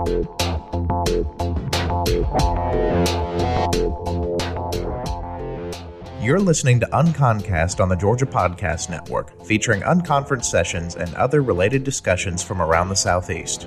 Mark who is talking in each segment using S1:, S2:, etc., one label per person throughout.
S1: You're listening to UnconCast on the Georgia Podcast Network, featuring unconference sessions and other related discussions from around the Southeast.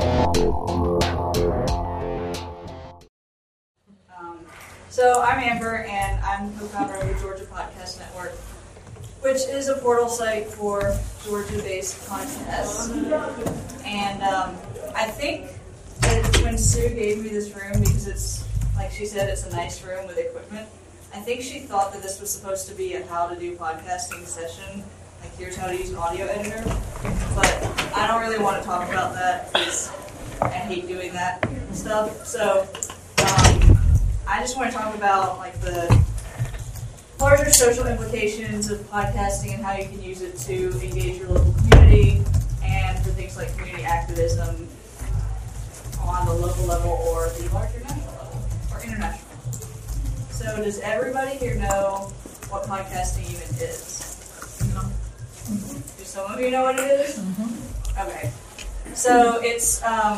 S2: So I'm Amber, and I'm co-founder of the Georgia Podcast Network, which is a portal site for Georgia-based podcasts. And I think that when Sue gave me this room, because it's, like she said, it's a nice room with equipment, I think she thought that this was supposed to be a how to do podcasting session, like here's how to use an audio editor, but I don't really want to talk about that because I hate doing that stuff. So I just want to talk about like the larger social implications of podcasting and how you can use it to engage your local community and for things like community activism on the local level or the larger national level or international. So does everybody here know what podcasting even is? No. Do some of you know what it is? Mm-hmm. Okay. So it's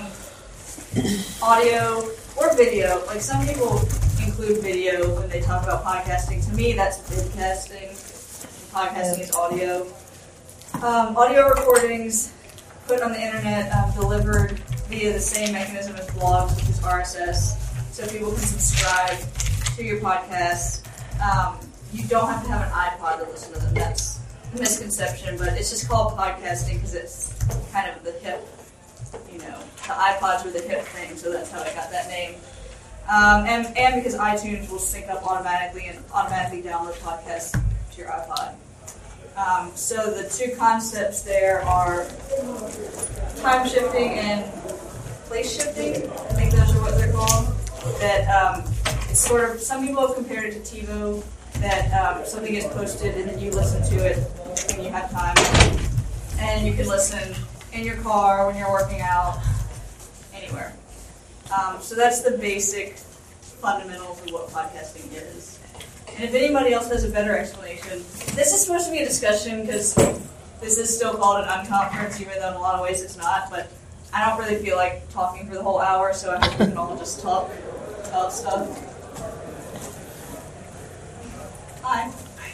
S2: audio or video. Like some people include video when they talk about podcasting. To me, that's vidcasting. Podcasting is audio. Audio recordings put on the internet, delivered via the same mechanism as blogs, which is RSS. So people can subscribe to your podcast. You don't have to have an iPod to listen to them. That's a misconception, but it's just called podcasting because it's kind of the hip, the iPods were the hip thing, so that's how I got that name. And because iTunes will sync up automatically and automatically download podcasts to your iPod. So the two concepts there are time shifting and place shifting. I think those are what they're called. That it's sort of, some people have compared it to TiVo, that something is posted and then you listen to it when you have time. And you can listen in your car, when you're working out, anywhere. So that's the basic fundamentals of what podcasting is. And if anybody else has a better explanation, this is supposed to be a discussion because this is still called an unconference, even though in a lot of ways it's not, but I don't really feel like talking for the whole hour, so I hope we can all just talk about stuff. Hi.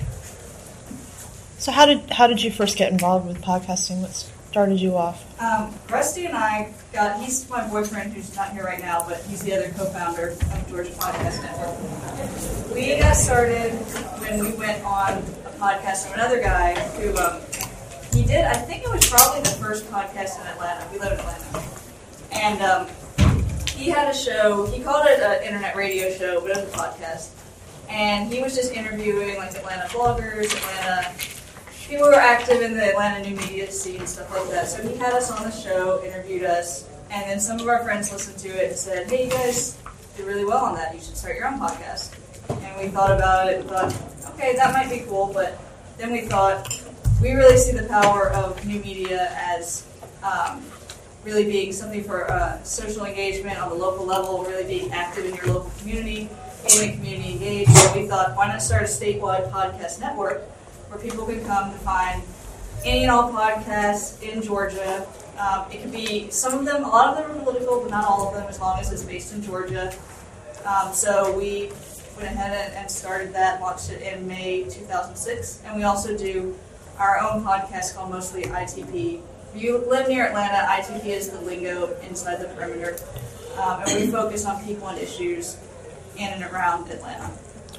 S3: So how did you first get involved with podcasting? What started you off?
S2: Rusty and I he's my boyfriend who's not here right now, but he's the other co-founder of Georgia Podcast Network. We got started when we went on a podcast of another guy who, he did, I think it was probably the first podcast in Atlanta. We live in Atlanta. And he had a show, he called it an internet radio show, but it was a podcast. And he was just interviewing like Atlanta bloggers, Atlanta people who are active in the Atlanta new media scene and stuff like that. So he had us on the show, interviewed us, and then some of our friends listened to it and said, hey, you guys did really well on that. You should start your own podcast. And we thought about it and thought, okay, that might be cool. But then we thought, we really see the power of new media as really being something for social engagement on the local level, really being active in your local community, getting the community engaged. So we thought, why not start a statewide podcast network where people can come to find any and all podcasts in Georgia. It could be, some of them, a lot of them are political, but not all of them, as long as it's based in Georgia. So we went ahead and started that, launched it in May 2006, and we also do our own podcast called Mostly ITP. If you live near Atlanta, ITP is the lingo inside the perimeter, and we focus on people and issues in and around Atlanta.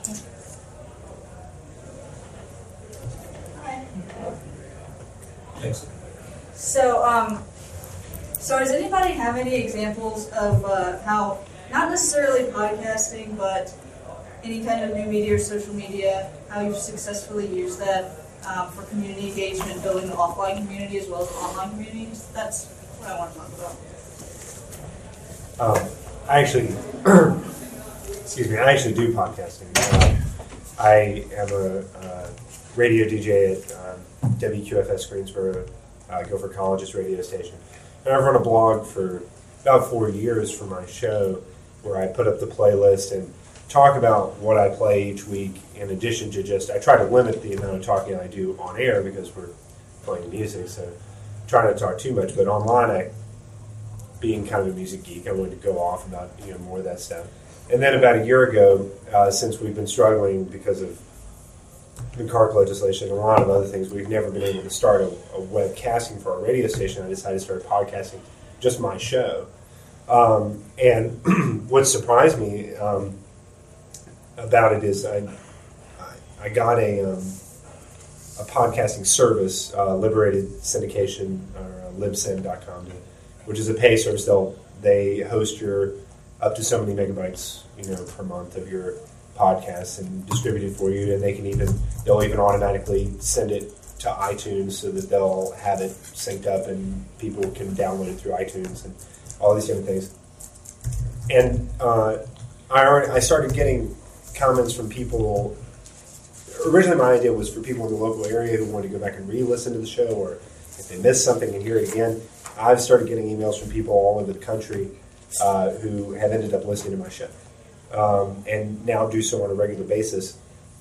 S2: Hi.
S4: Thanks.
S2: So does anybody have any examples of how, not necessarily podcasting, but any kind of new media or social media, how you've successfully used that for community engagement, building the offline community as well as the online communities? That's what I want to talk about.
S4: I actually do podcasting. I am a radio DJ at WQFS Greensboro, Gopher College's radio station. And I've run a blog for about 4 years for my show where I put up the playlist and talk about what I play each week in addition to just, I try to limit the amount of talking I do on air because we're playing music, so try not to talk too much. But online being kind of a music geek, I wanted to go off about more of that stuff. And then about a year ago, since we've been struggling because of the CARC legislation and a lot of other things, we've never been able to start a webcasting for our radio station. I decided to start podcasting just my show. And what surprised me about it is I got a podcasting service, Liberated Syndication, or libsyn.com, which is a pay service. They host your up to so many megabytes, per month of your podcasts and distribute it for you, and they'll even automatically send it to iTunes so that they'll have it synced up and people can download it through iTunes and all these different things. And I started getting comments from people. Originally, my idea was for people in the local area who wanted to go back and re-listen to the show, or if they missed something and hear it again. I've started getting emails from people all over the country who have ended up listening to my show and now do so on a regular basis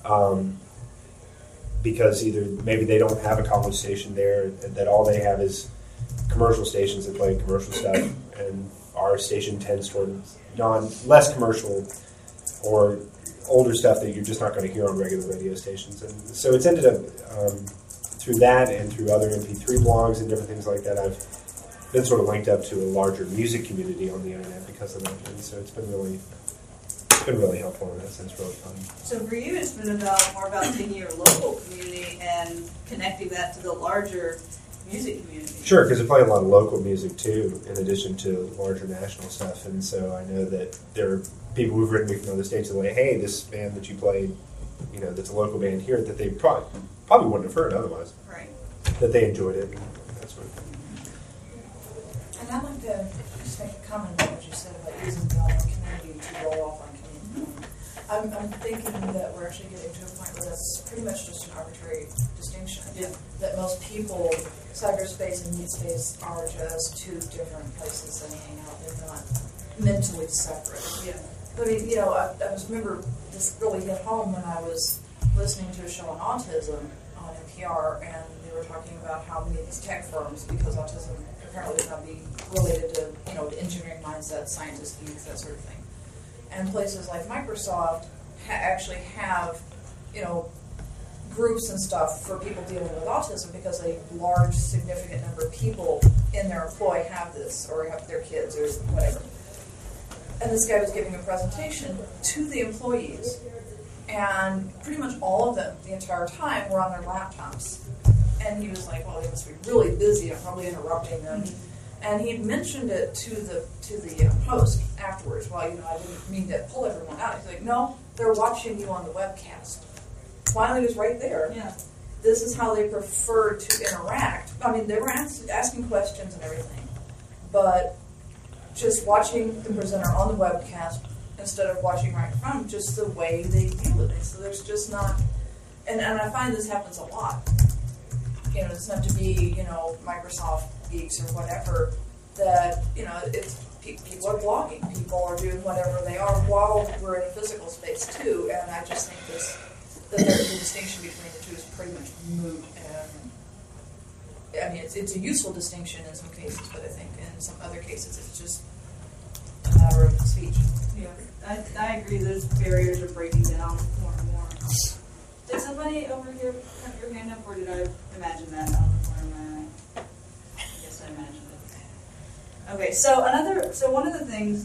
S4: because either maybe they don't have a college station there, that all they have is commercial stations that play commercial stuff, and our station tends toward less commercial or older stuff that you're just not going to hear on regular radio stations. And so it's ended up through that and through other MP3 blogs and different things like that, I've been sort of linked up to a larger music community on the internet because of that. And so it's been really helpful in that sense, really fun.
S2: So for you, it's been more about taking your local community and connecting that to the larger music community.
S4: Sure, because I play a lot of local music too, in addition to larger national stuff. And so I know that there are people who've written me from other states and like, hey, this band that you played, that's a local band here that they probably wouldn't have heard otherwise.
S2: Right.
S4: That they enjoyed it. And that sort of thing.
S5: And I'd like to just make a comment about what you said about using the online community to roll off on community. I'm thinking that we're actually getting to a point where that's pretty much just an arbitrary distinction.
S2: Yeah.
S5: That most people, cyberspace and meat space are just two different places that hang out. They're not mentally separate.
S2: Yeah.
S5: I mean, I just remember this really hit home when I was listening to a show on autism on NPR, and they were talking about how many of these tech firms, because autism apparently does not be related to, to engineering mindsets, scientists, geeks, that sort of thing. And places like Microsoft actually have, groups and stuff for people dealing with autism because a large, significant number of people in their employ have this, or have their kids, or whatever. And this guy was giving a presentation to the employees, and pretty much all of them, the entire time, were on their laptops. And he was like, well, they must be really busy, I'm probably interrupting them. Mm-hmm. And he mentioned it to the host afterwards. Well, I didn't mean to pull everyone out. He's like, no, they're watching you on the webcast. Wiley was right there.
S2: Yeah.
S5: This is how they prefer to interact. I mean, they were asking questions and everything, but just watching the presenter on the webcast instead of watching right in front of them, just the way they deal with it. So there's just not, and I find this happens a lot. It's not to be, Microsoft geeks or whatever, that, it's people are blogging, people are doing whatever they are while we're in a physical space too, and I just think the distinction between the two is pretty much moot. And I mean, it's a useful distinction in some cases, but I think in some other cases it's just a matter of speech.
S2: Yeah, I agree. Those barriers are breaking down more and more. Did somebody over here put your hand up, or did I imagine that out of the corner of my eye? I guess I imagined it. Okay, so one of the things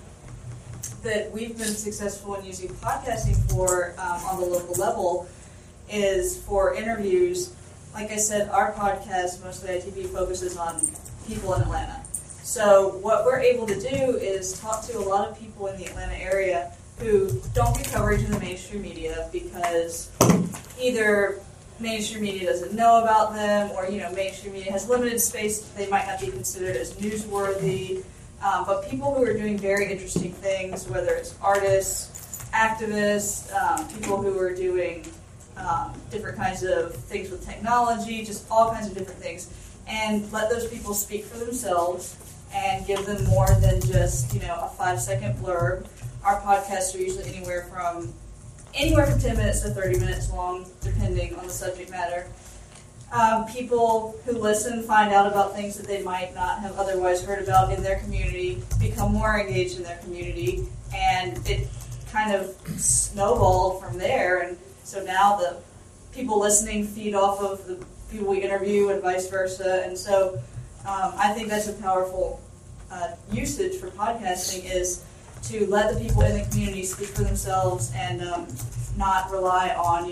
S2: that we've been successful in using podcasting for on the local level is for interviews. Like I said, our podcast, Mostly ITV, focuses on people in Atlanta. So what we're able to do is talk to a lot of people in the Atlanta area who don't get coverage in the mainstream media because either mainstream media doesn't know about them, or mainstream media has limited space. They might not be considered as newsworthy. But people who are doing very interesting things, whether it's artists, activists, people who are doing different kinds of things with technology, just all kinds of different things, and let those people speak for themselves and give them more than just a 5-second blurb. Our podcasts are usually anywhere from 10 minutes to 30 minutes long, depending on the subject matter. People who listen find out about things that they might not have otherwise heard about in their community, become more engaged in their community, and it kind of snowballed from there. And so now the people listening feed off of the people we interview and vice versa. And so I think that's a powerful usage for podcasting, is to let the people in the community speak for themselves and not rely on,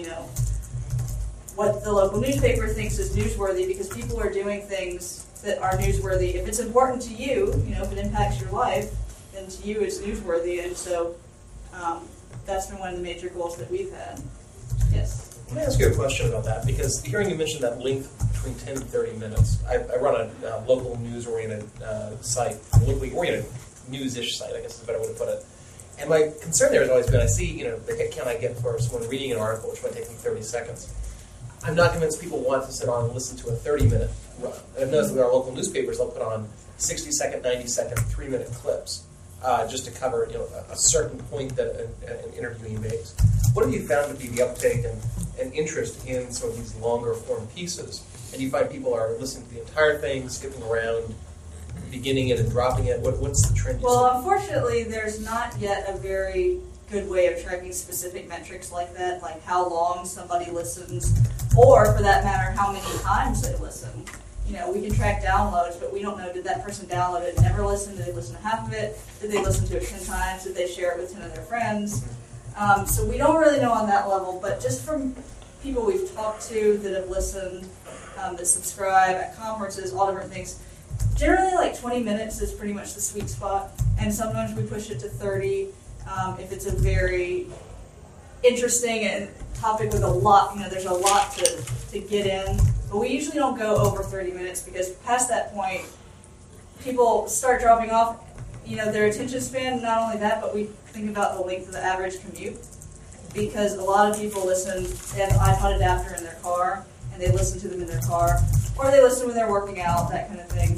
S2: what the local newspaper thinks is newsworthy, because people are doing things that are newsworthy. If it's important to you, if it impacts your life, then to you it's newsworthy. And so that's been one of the major goals that we've had. Yes?
S6: Let me ask you a question about that, because hearing you mention that length between 10 and 30 minutes, I run a local news-oriented site, locally oriented news-ish site, I guess is a better way to put it. And my concern there has always been, I see, the hit count I get for someone reading an article, which might take me 30 seconds. I'm not convinced people want to sit on and listen to a 30-minute run. And I've noticed with our local newspapers, they'll put on 60-second, 90-second, 3-minute clips just to cover a certain point that an interviewee makes. What have you found to be the uptake and interest in some of these longer form pieces? And do you find people are listening to the entire thing, skipping around, beginning it and dropping it? What's the trend you see?
S2: Well, unfortunately, there's not yet a very good way of tracking specific metrics like that, like how long somebody listens, or for that matter, how many times they listen. We can track downloads, but we don't know, did that person download it and never listen? Did they listen to half of it? Did they listen to it 10 times? Did they share it with 10 of their friends? So we don't really know on that level, but just from people we've talked to that have listened, that subscribe at conferences, all different things, generally like 20 minutes is pretty much the sweet spot, and sometimes we push it to 30 if it's a very interesting and topic with a lot, there's a lot to get in. But we usually don't go over 30 minutes, because past that point, people start dropping off, their attention span. Not only that, but we think about the length of the average commute, because a lot of people listen, they have an iPod adapter in their car, and they listen to them in their car, or they listen when they're working out, that kind of thing.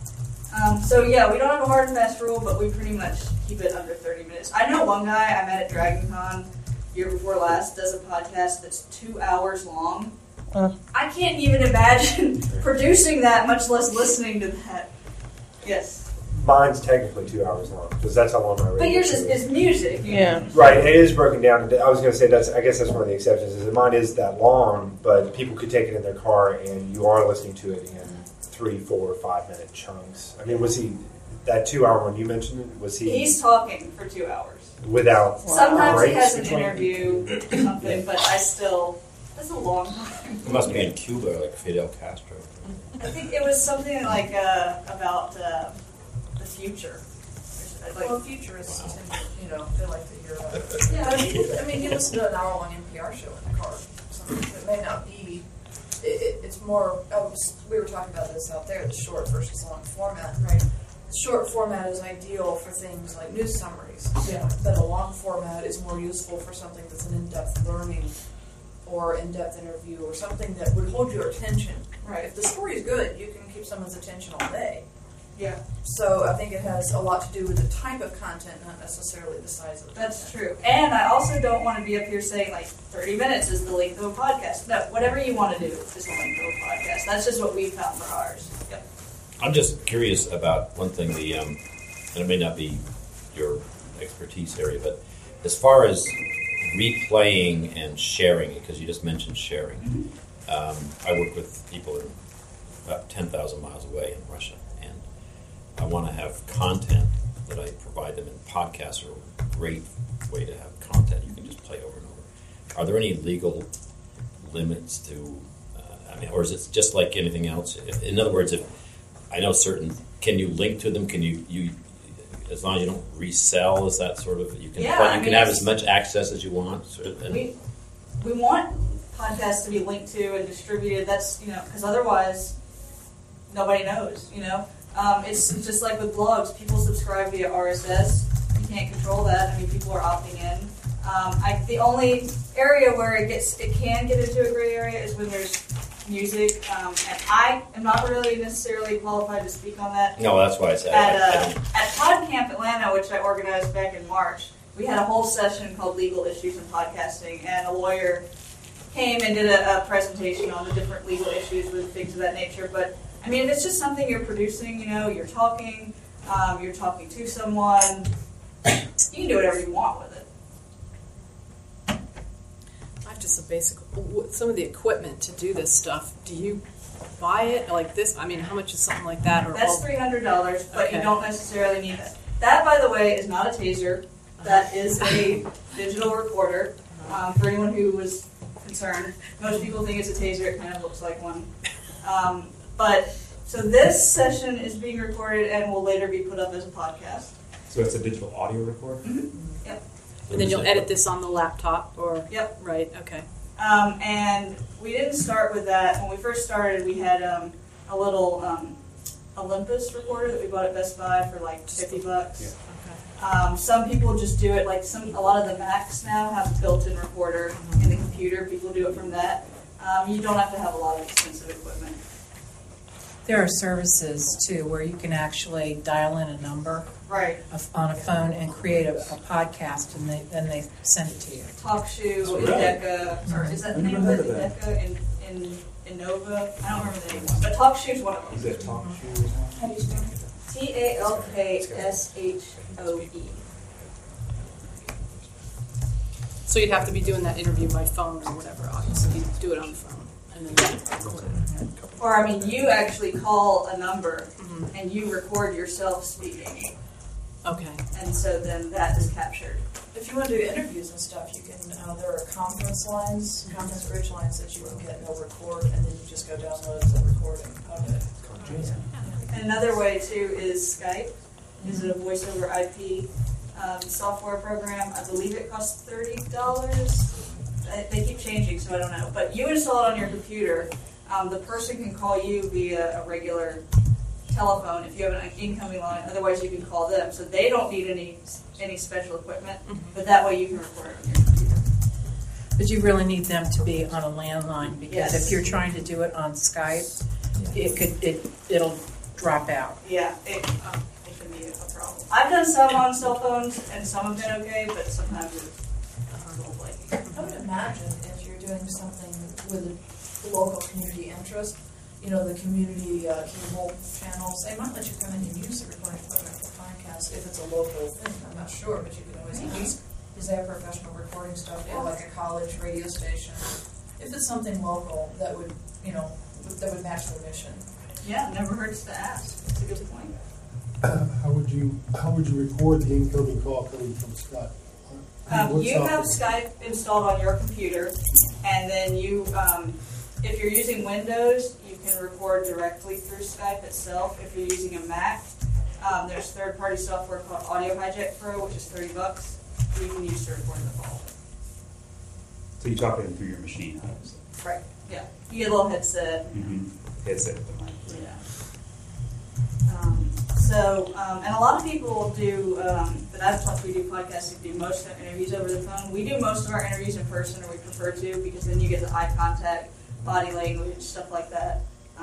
S2: So yeah, we don't have a hard and fast rule, but we pretty much keep it under 30 minutes. I know one guy I met at DragonCon year before last does a podcast that's 2 hours long. I can't even imagine producing that, much less listening to that. Yes.
S4: Mine's technically 2 hours long, because that's how long my radio
S2: But yours
S4: show
S2: is music.
S3: Yeah.
S4: Right, and it is broken down. I was going to say I guess that's one of the exceptions. Is that mine is that long, but people could take it in their car, and you are listening to it in 3, 4, 5 minute chunks. I mean, was he that 2 hour one you mentioned? Was he?
S2: He's talking for 2 hours.
S4: Without.
S2: Sometimes he
S4: breaks
S2: has an
S4: between?
S2: interview or something, but that's a long time.
S7: It must be in Cuba, like Fidel Castro.
S2: I think it was something like about the future.
S5: Well, futurists tend to, they like to hear about it. Yeah, you listen to an hour-long NPR show in the car. It may not be. It's more. We were talking about this out there. The short versus long format, right? The short format is ideal for things like news summaries. Yeah. But a long format is more useful for something that's an in-depth learning or in-depth interview or something that would hold your attention. Right. If the story is good, you can keep someone's attention all day.
S2: Yeah.
S5: So I think it has a lot to do with the type of content, not necessarily the size of the
S2: That's
S5: content.
S2: true. And I also don't want to be up here saying, 30 minutes is the length of a podcast. No, whatever you want to do is the length of a podcast. That's just what we found for ours. Yep.
S7: I'm just curious about one thing, and it may not be your expertise area, but as far as replaying and sharing, because you just mentioned sharing, I work with people that are about 10,000 miles away in Russia, and I want to have content that I provide them in podcasts are a great way to have content you can just play over and over. Are there any legal limits to, or is it just like anything else? In other words, if I know can you link to them? Can you as long as you don't resell, is that sort of, you can have as much access as you want?
S2: We want podcasts to be linked to and distributed. That's, because otherwise nobody knows, It's just like with blogs. People subscribe via RSS. You can't control that. People are opting in. The only area where it can get into a gray area is when there's music, and I am not really necessarily qualified to speak on that.
S7: No, that's why I said
S2: at PodCamp Atlanta, which I organized back in March, we had a whole session called Legal Issues in Podcasting, and a lawyer came and did a presentation on the different legal issues with things of that nature. But I mean, if it's just something you're producing, you're talking to someone, you can do whatever you want with it.
S8: Just a basic, some of the equipment to do this stuff, do you buy it like this? I mean, how much is something like that? Or
S2: that's $300, but
S8: okay.
S2: You don't necessarily need that. That, by the way, is not a taser. That is a digital recorder. For anyone who was concerned, most people think it's a taser. It kind of looks like one. So this session is being recorded and will later be put up as a podcast.
S9: So it's a digital audio recorder?
S2: Mm-hmm. Yep.
S8: And then you'll edit this on the laptop, or?
S2: Yep.
S8: Right, okay.
S2: And we didn't start with that. When we first started, we had a little Olympus recorder that we bought at Best Buy for like $50.
S9: Yeah.
S2: Some people just do it, like a lot of the Macs now have a built-in recorder in the computer. People do it from that. You don't have to have a lot of expensive equipment.
S10: There are services, too, where you can actually dial in a number
S2: Right.
S10: on a phone and create a podcast, and then they send it to you.
S2: TalkShoe,
S9: Oh, really?
S2: Indeka, or is that the name of
S9: never
S2: it?
S9: heard of that.
S2: Indeka, Innova? I don't remember the name, but TalkShoe's one of
S9: Is
S2: them.
S9: it talk shoes?
S5: How do you spell it?
S2: TalkShoe.
S8: So you'd have to be doing that interview by phone or whatever, obviously. You do it on the phone and then record it.
S2: Or, I mean, you actually call a number and you record yourself speaking.
S8: Okay.
S2: And so then that is captured.
S5: If you want to do interviews and stuff, you can. There are conference bridge lines that you can get and they'll record, and then you just go download the recording of it.
S2: And another way, too, is Skype. Is it a voice over IP software program? I believe it costs $30. They keep changing, so I don't know. But you install it on your computer. The person can call you via a regular telephone if you have an incoming line. Otherwise, you can call them. So they don't need any special equipment, but that way you can record it on your computer.
S10: But you really need them to be on a landline, because
S2: Yes.
S10: if you're trying to do it on Skype, it'll drop out.
S2: Yeah, it can be a problem. I've done some on cell phones, and some have been okay, but sometimes it's a little flaky.
S5: I would imagine if you're doing something with a local community interest, the community cable channels, they might let you come in and use the recording equipment for podcasts if it's a local thing. I'm not sure, but you can always ask. Is they have professional recording stuff, or like a college radio station? If it's something local that would, that would match their mission.
S2: Yeah, never hurts to ask. That's a good point.
S11: How would you record the incoming call coming from Scott?
S2: You have Skype installed on your computer, and then you, if you're using Windows, you can record directly through Skype itself. If you're using a Mac, there's third-party software called Audio Hijack Pro, which is $30. You can use to record the call.
S9: So you talk to them through your machine, obviously.
S2: Right. Yeah. You get a little headset.
S9: Headset with the mic.
S2: Yeah. And a lot of people do, that I've talked to, we do podcasting, do most of our interviews over the phone. We do most of our interviews in person, or we prefer to, because then you get the eye contact, body language, stuff like that.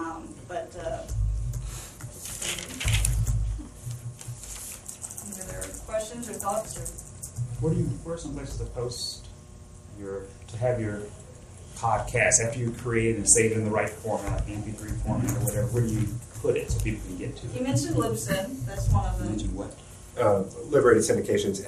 S2: Any other questions or thoughts?
S9: Where are some places to have your podcast after you create it and save it in the right format, MP3 format or whatever? Where do you put it so people can get to it?
S2: You mentioned Libsyn. That's one of
S9: You
S2: them.
S9: mentioned what?
S4: Liberated Syndications,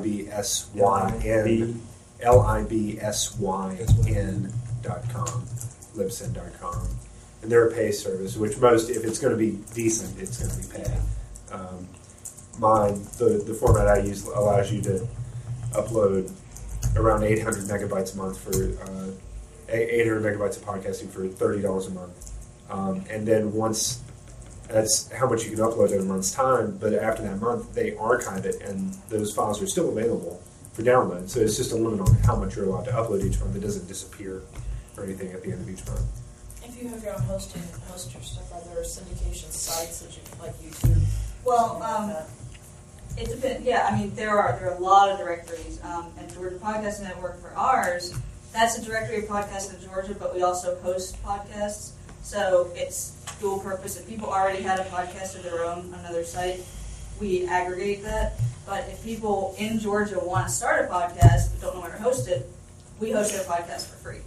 S4: LIBSYN.com, Libsyn.com. And they're a pay service, which if it's going to be decent, it's going to be paid. Mine, the format I use allows you to upload around 800 megabytes a month for 800 megabytes of podcasting for $30 a month. And then once, that's how much you can upload in a month's time, but after that month, they archive it, and those files are still available for download. So it's just a limit on how much you're allowed to upload each month. It doesn't disappear or anything at the end of each month.
S5: If you have your own host your stuff, are there syndication sites that you like YouTube?
S2: Well, it depends. Yeah, I mean, there are a lot of directories. And Georgia Podcast Network for ours, that's a directory of podcasts in Georgia, but we also host podcasts. So it's dual purpose. If people already had a podcast of their own on another site, we aggregate that. But if people in Georgia want to start a podcast but don't know where to host it, we host their podcast for free.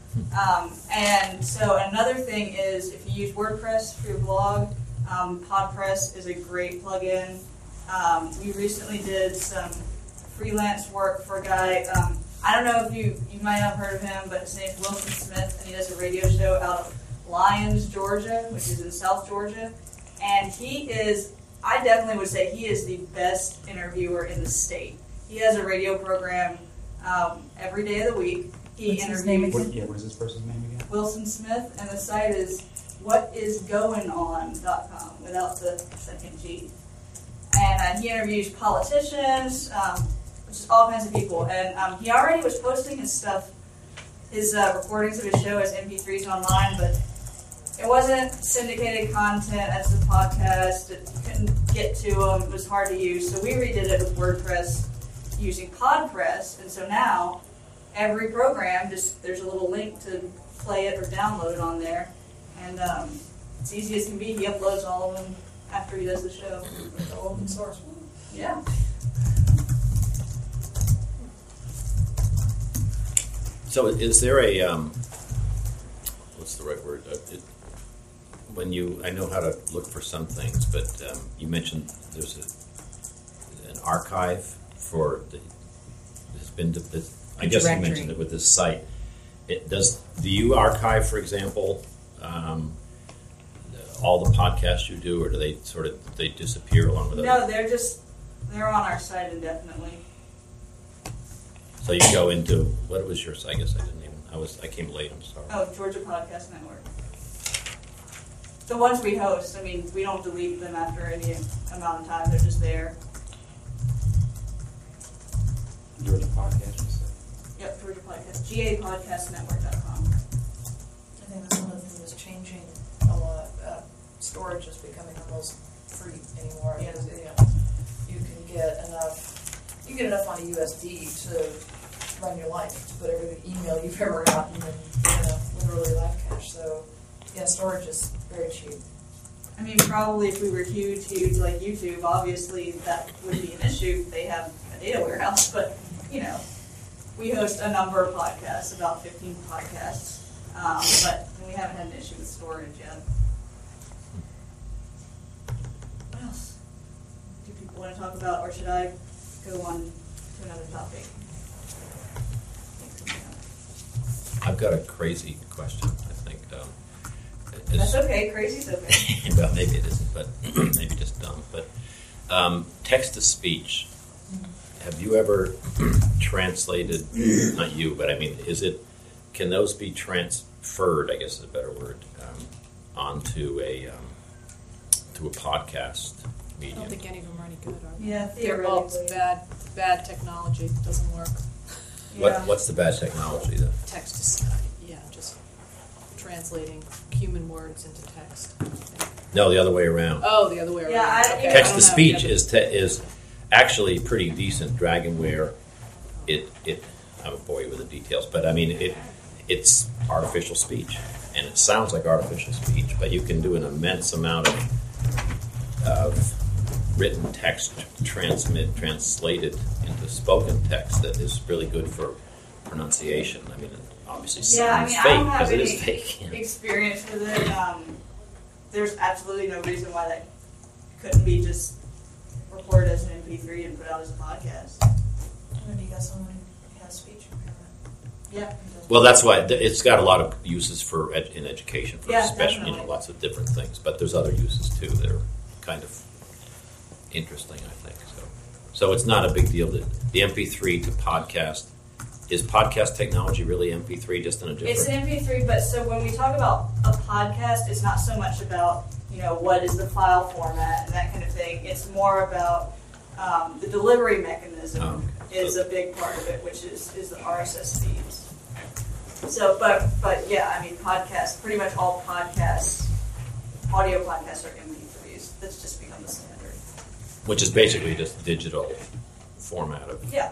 S2: And so another thing is if you use WordPress for your blog, PodPress is a great plugin. We recently did some freelance work for a guy. I don't know if you might have heard of him, but his name's Wilson Smith, and he does a radio show out of Lyons, Georgia, which is in South Georgia. And he is, I definitely would say he is the best interviewer in the state. He has a radio program every day of the week.
S10: What's his name again?
S9: What is this person's name again?
S2: Wilson Smith, and the site is whatisgoingon.com without the second G. And he interviews politicians, just all kinds of people. And he already was posting his stuff, his recordings of his show as MP3s online, but it wasn't syndicated content as the podcast. You couldn't get to them. It was hard to use. So we redid it with WordPress using PodPress. And so now every program, there's a little link to play it or download it on there. And it's easy as can be. He uploads all of them after he does the show.
S5: Open source.
S2: Yeah.
S7: So is there a, what's the right word? I know how to look for some things, but you mentioned there's an archive for I guess you mentioned it with this site. Do you archive, for example, all the podcasts you do, or do they they disappear along with
S2: No, they're on our site indefinitely.
S7: So you go into, what was your site? I guess I came late, I'm sorry.
S2: Oh, Georgia Podcast Network. The ones we host, we don't delete them after any amount of time. They're just there.
S9: Georgia Podcast, you said?
S2: Yep, Georgia Podcast. GAPodcastNetwork.com.
S5: I think that's one of the things that's changing a lot. Storage is becoming almost free anymore.
S2: Yeah.
S5: You can get enough on a USB to run your life, to put every email you've ever gotten in literally live cache. So yeah, storage is very cheap.
S2: Probably if we were huge like YouTube, obviously that would be an issue. They have a data warehouse, but we host a number of podcasts, about 15 podcasts, but we haven't had an issue with storage yet. What else do people want to talk about, or should I go on to another topic?
S7: I've got a crazy question, I think.
S2: That's okay. Crazy's okay.
S7: Well, maybe it isn't, but maybe just dumb. But text-to-speech. Have you ever translated? Not you, but can those be transferred? I guess is a better word. Onto a podcast medium.
S8: I don't think any of them are any good, are they?
S2: Yeah,
S8: They're all bad technology. It doesn't work.
S2: Yeah.
S7: What's the bad technology then?
S8: Text to just translating human words into text.
S7: No, the other way around.
S8: Oh, the other way around.
S2: Yeah,
S8: Okay.
S7: Text to speech is actually pretty decent. Dragonware, I won't bore you with the details, but it's artificial speech, and it sounds like artificial speech, but you can do an immense amount of written text translated into spoken text that is really good for pronunciation. It obviously sounds fake because it is fake.
S2: Experience with it. There's absolutely no reason why that couldn't be just recorded as an MP3 and put out as a podcast.
S5: Maybe you got someone who has speech impairment.
S2: Yeah.
S7: Well, that's why it's got a lot of uses for in education, for especially
S2: definitely.
S7: lots of different things. But there's other uses too that are kind of interesting, I think. So it's not a big deal that the MP3 to podcast. Is podcast technology really MP3, just in a different?
S2: It's an MP3, but so when we talk about a podcast, it's not so much about what is the file format and that kind of thing. It's more about the delivery mechanism is a big part of it, which is the RSS feeds. So, but yeah, podcasts. Pretty much all podcasts, audio podcasts, are MP3s. That's just become the standard.
S7: Which is basically just digital format of sound.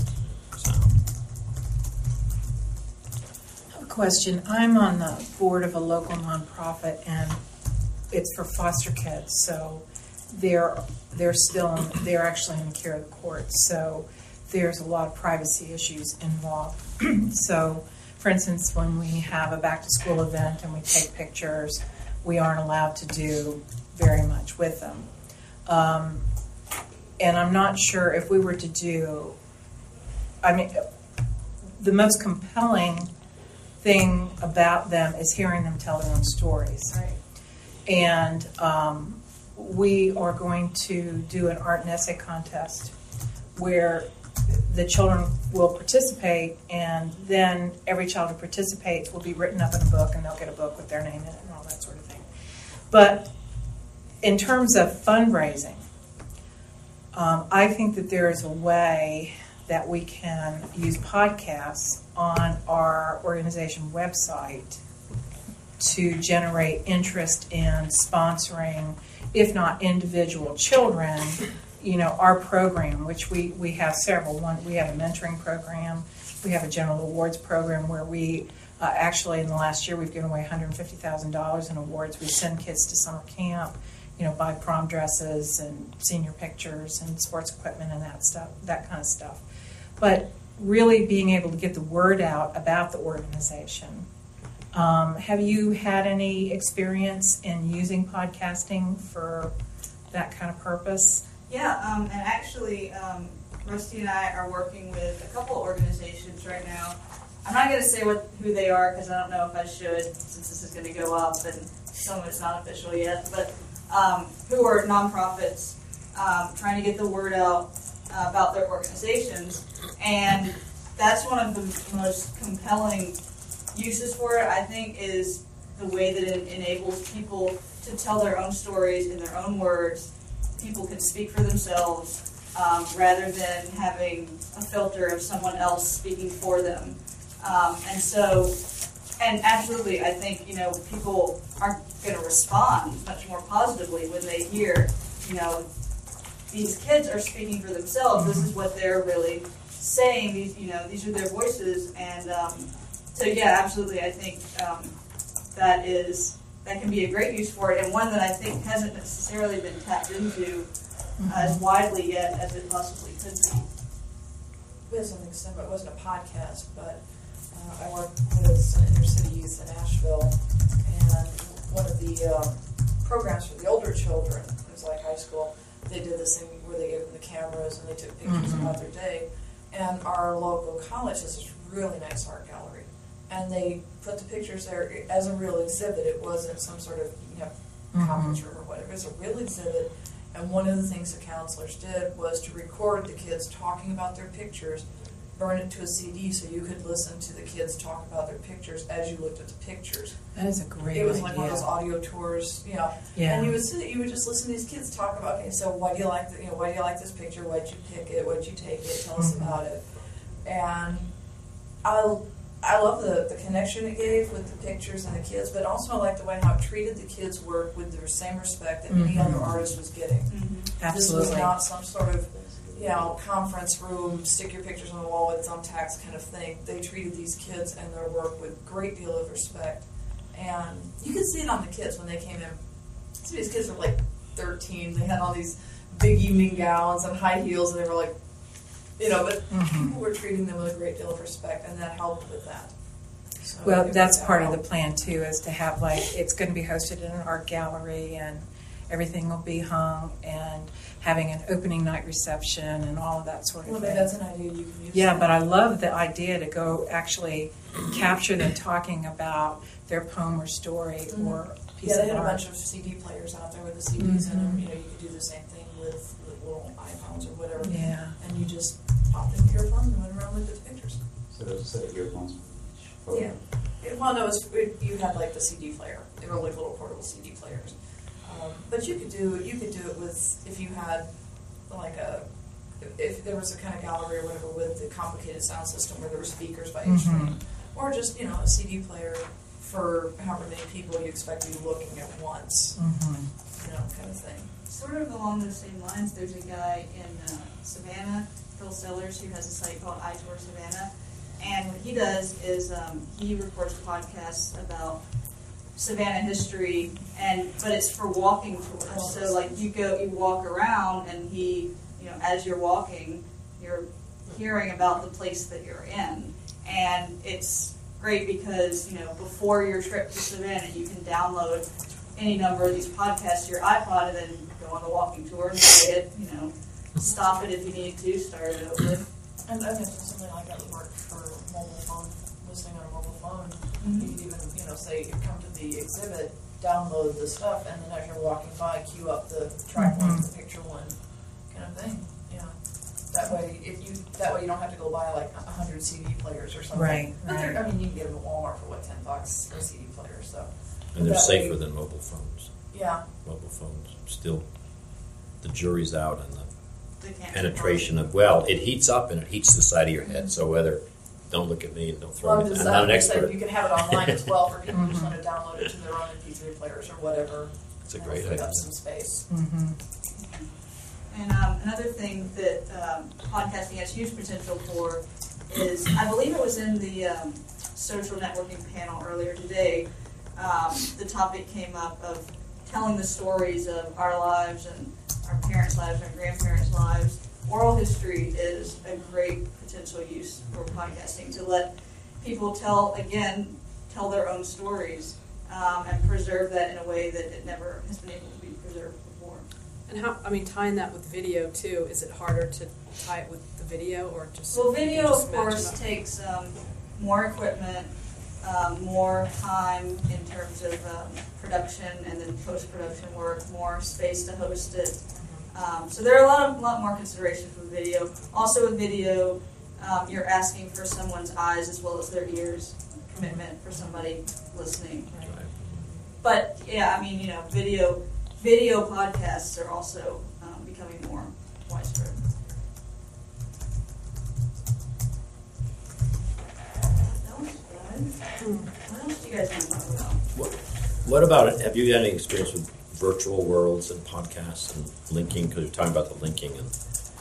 S10: Question. I'm on the board of a local nonprofit, and it's for foster kids. So they're actually in the care of the courts. So there's a lot of privacy issues involved. So for instance, when we have a back-to-school event and we take pictures, we aren't allowed to do very much with them. And I'm not sure if we were to do, I mean, the most compelling thing about them is hearing them tell their own stories.
S5: Right.
S10: And we are going to do an art and essay contest where the children will participate, and then every child who participates will be written up in a book, and they'll get a book with their name in it and all that sort of thing. But in terms of fundraising, I think that there is a way that we can use podcasts on our organization website to generate interest in sponsoring, if not individual children, our program, which we have several. One, we have a mentoring program. We have a general awards program where we actually in the last year we've given away $150,000 in awards. We send kids to summer camp, buy prom dresses and senior pictures and sports equipment and that kind of stuff. But really being able to get the word out about the organization. Have you had any experience in using podcasting for that kind of purpose?
S2: Yeah, and actually, Rusty and I are working with a couple of organizations right now. I'm not going to say who they are because I don't know if I should, since this is going to go up and some of it's not official yet, but who are nonprofits trying to get the word out about their organizations. And that's one of the most compelling uses for it, I think, is the way that it enables people to tell their own stories in their own words. People can speak for themselves rather than having a filter of someone else speaking for them. And absolutely, I think, people are going to respond much more positively when they hear, these kids are speaking for themselves. This is what they're really saying. These are their voices. And so, yeah, absolutely, I think that can be a great use for it, and one that I think hasn't necessarily been tapped into as widely yet as it possibly could be.
S5: We had something similar. It wasn't a podcast, but I worked with some inner city youth in Asheville, and one of the programs for the older children, it was like high school, they did this thing where they gave them the cameras and they took pictures about their day. And our local college has this really nice art gallery. And they put the pictures there as a real exhibit. It wasn't some sort of conference room or whatever. It was a real exhibit. And one of the things the counselors did was to record the kids talking about their pictures, burn it to a CD so you could listen to the kids talk about their pictures as you looked at the pictures.
S10: That is a great idea.
S5: It was like one of those audio tours,
S10: Yeah.
S5: And you would just listen to these kids talk about, okay, so why do you like this picture? Why'd you pick it? Why'd you take it? Tell us about it. And I love the connection it gave with the pictures and the kids, but also I like the way how it treated the kids' work with the same respect that any other artist was getting.
S10: Absolutely.
S5: This was not some sort of conference room, stick your pictures on the wall with thumbtacks kind of thing. They treated these kids and their work with a great deal of respect. And you could see it on the kids when they came in. Some of these kids were like 13. They had all these big evening gowns and high heels, and they were like, but people were treating them with a great deal of respect, and that helped with that. So
S10: well, that's part of the plan, too, is to have, it's going to be hosted in an art gallery, and everything will be hung, and having an opening night reception and all of that sort of thing.
S5: Well, that's an idea you can use.
S10: Yeah, but I love the idea to go actually capture them talking about their poem or story or piece of art.
S5: They had a bunch of CD players out there with the CDs in them. You could do the same thing with little iPhones or whatever.
S10: Yeah.
S5: And you just popped in your earphones and went around with the pictures.
S9: So there's a set of earphones.
S5: Yeah. You had like the CD player. They were like little portable CD players. But you could do it with, if you had if there was a kind of gallery or whatever with the complicated sound system where there were speakers by each room, or just a CD player for however many people you expect to be looking at once, kind of thing.
S2: Sort of along those same lines, there's a guy in Savannah, Phil Sellers, who has a site called iTour Savannah, and what he does is he records podcasts about Savannah history, but it's for walking tours. So you walk around, and he, as you're walking, you're hearing about the place that you're in, and it's great because, before your trip to Savannah, you can download any number of these podcasts to your iPod and then go on the walking tour and play it, stop it if you need to, start it over.
S5: And I think something like that would work for mobile phone, listening on a mobile phone.
S2: Mm-hmm.
S5: You could even, say you come to the exhibit, download the stuff, and then as you're walking by, queue up the track one, the picture one, kind of thing. Yeah. That way you don't have to go buy like 100 CD players or something.
S10: Right.
S5: But you can get them at Walmart for what, $10 for a CD player. So.
S7: And they're
S5: That
S7: safer
S5: way-
S7: than mobile phones.
S5: Yeah.
S7: Mobile phones still, the jury's out on the
S2: They can't
S7: penetration of, it heats up and it heats the side of your head. So don't look at me and don't throw
S5: Well,
S7: me.
S5: I'm
S7: I'm not an
S5: just saying
S7: expert.
S5: you can have it online as well for people who just want to download it to their own MP3 players or whatever.
S7: It's a
S5: and
S7: great
S5: free
S7: idea.
S5: up some space.
S2: And another thing that podcasting has huge potential for is, I believe it was in the social networking panel earlier today, the topic came up of telling the stories of our lives and our parents' lives, our grandparents' lives. Oral history is a great potential use for podcasting to let people tell their own stories and preserve that in a way that it never has been able to be preserved before.
S8: And tying that with video too, is it harder to tie it with the video or just?
S2: Well, video,
S8: just
S2: of
S8: match
S2: course,
S8: them up?
S2: takes more equipment, more time in terms of production and then post-production work, more space to host it. So there are a lot more considerations with video. Also with video, you're asking for someone's eyes as well as their ears, commitment for somebody listening. But yeah, video podcasts are also becoming more widespread. That was good. What else do you guys want to talk about?
S7: What about it? Have you had any experience with virtual worlds and podcasts and linking? Because you're talking about the linking and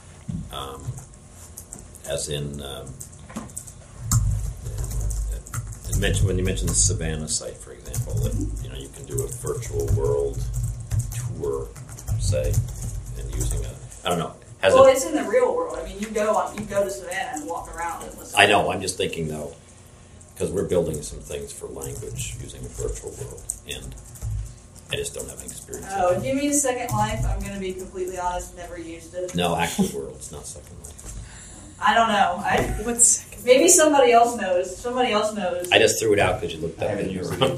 S7: when you mentioned the Savannah site, for example, that you can do a virtual world tour, say, and using I don't know.
S2: It's in the real world. You go to Savannah and walk around and listen.
S7: I know. I'm just thinking though, because we're building some things for language using a virtual world, and I just don't have any experience.
S2: Oh, if you mean Second Life, I'm going to be completely honest, never used it.
S7: No, Active Worlds, not Second Life.
S2: I don't know. Maybe somebody else knows. Somebody else knows.
S7: I just threw it out because you looked up in your
S5: Well,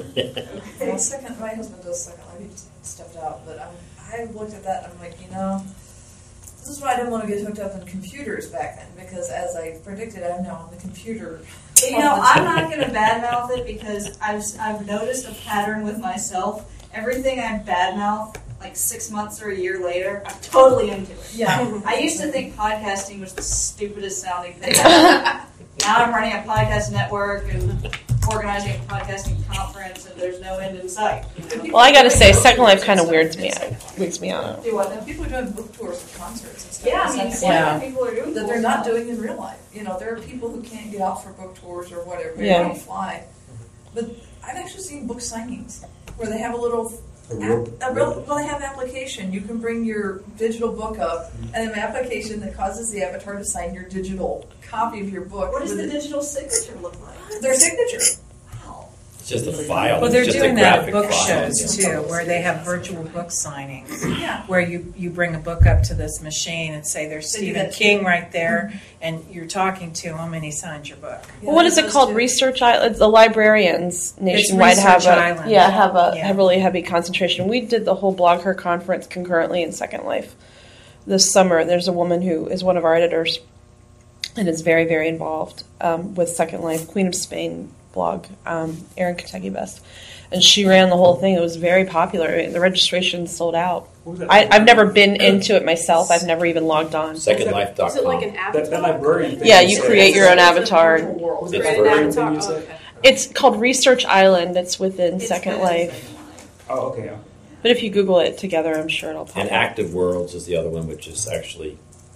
S5: my husband does Second Life. He stepped out, but I looked at that and I'm like, this is why I didn't want to get hooked up on computers back then, because as I predicted, I'm now on the computer.
S2: I'm not going to badmouth it because I've noticed a pattern with myself. Everything I badmouth, like 6 months or a year later, I'm totally into it.
S5: Yeah.
S2: I used to think podcasting was the stupidest sounding thing. Now I'm running a podcast network and organizing a podcasting conference, and there's no end in sight.
S3: Well, I got to say, Second Life kind of weirds me out.
S2: Do what now?
S5: People are doing book tours and concerts and stuff.
S2: Yeah, people are doing
S5: that they're not doing in real life. There are people who can't get out for book tours or whatever. They
S3: Yeah.
S5: don't fly. But I've actually seen book signings where they have they have an application. You can bring your digital book up, and an application that causes the avatar to sign your digital copy of your book.
S2: What does the digital signature look like?
S5: Their signature.
S2: Wow.
S7: It's just a file.
S10: Well, they're
S7: It's just
S10: doing
S7: a
S10: that at
S7: graphic
S10: book
S7: file.
S10: shows too, where they have virtual book signings,
S5: Yeah.
S10: where you bring a book up to this machine and say there's
S5: They do
S10: Stephen
S5: that
S10: King
S5: too.
S10: right there, and you're talking to him and he signs your book.
S3: Well, what is it called? Research Island. The librarians nationwide
S10: Research
S3: have
S10: Island.
S3: have a
S10: Yeah.
S3: really heavy concentration. We did the whole Blog Her conference concurrently in Second Life this summer. There's a woman who is one of our editors and is very, very involved with Second Life, Queen of Spain blog, Erin Kentucky Best, and she ran the whole thing. It was very popular. The registration sold out. I've never been into it myself. I've never even logged on.
S7: SecondLife.com.
S8: Is it like an avatar?
S9: That librarian thing.
S3: Yeah, you create your own avatar.
S8: It's
S9: It's
S8: an
S9: librarian
S8: avatar.
S9: thing you
S8: Oh,
S9: said?
S8: okay.
S3: It's called Research Island. It's within Second Life.
S9: Oh, okay. Yeah.
S3: But if you Google it together, I'm sure it'll pop
S7: And
S3: up.
S7: Active Worlds is the other one, which is actually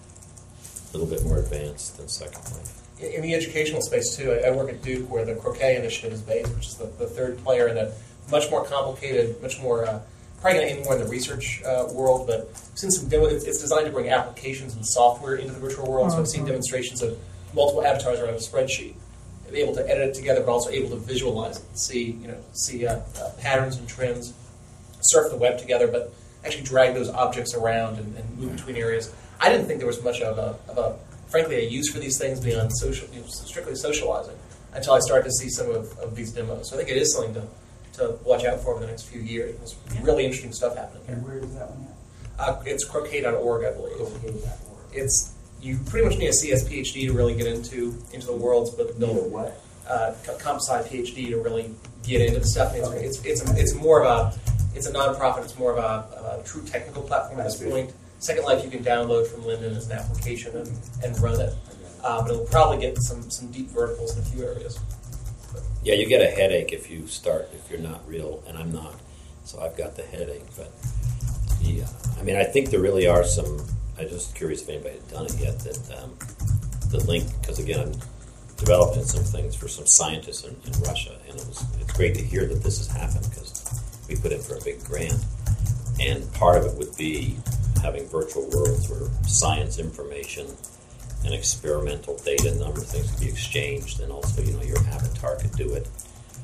S7: a little bit more advanced than Second Life.
S6: In the educational space, too, I work at Duke, where the Croquet Initiative is based, which is the third player in a much more complicated, much more, probably going to aim more in the research world, but since it's designed to bring applications and software into the virtual world, so I've seen demonstrations of multiple avatars around a spreadsheet. able to edit it together, but also able to visualize it, see patterns and trends, surf the web together, but actually drag those objects around and move between areas. I didn't think there was much of a frankly, a use for these things beyond strictly socializing until I started to see some of these demos. So I think it is something to watch out for over the next few years. There's really interesting stuff happening here.
S9: And where is that one at?
S6: It's croquet.org, I believe.
S9: Croquet.org.
S6: You pretty much need a CS PhD to really get into the worlds, but
S9: No, what?
S6: comp sci PhD to really get into the stuff. It's more of it's a nonprofit. It's more of a true technical platform at this point. Second Life you can download from Linden as an application and run it. But it'll probably get some deep verticals in a few areas.
S7: Yeah, you get a headache if you start, if you're not real, and I'm not, so I've got the headache. But I think there really are some, I'm just curious if anybody had done it yet, that the link, because again, I'm developing some things for some scientists in Russia, and it's great to hear that this has happened, because we put in for a big grant, and part of it would be having virtual worlds where science information and experimental data, a number of things could be exchanged, and also, your avatar could do it.